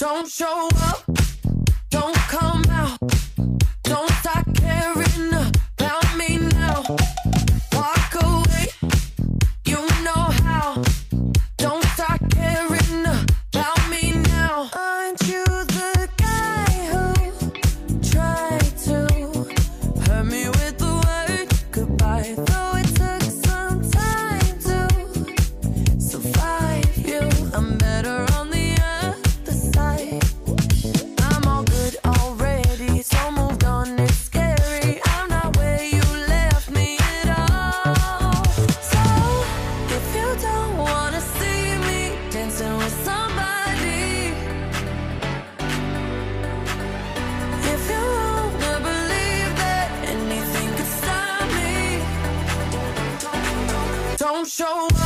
Don't show up, don't come out, don't start caring about me now. Walk away, you know how. Don't start caring about me now. Aren't you the guy who tried to hurt me with the word goodbye? Though it took some time to survive you, I'm better on the other side. I'm all good already, so moved on, it's scary. I'm not where you left me at all. So, if you don't wanna see me dancing with somebody, if you wanna believe that anything could stop me, don't show up.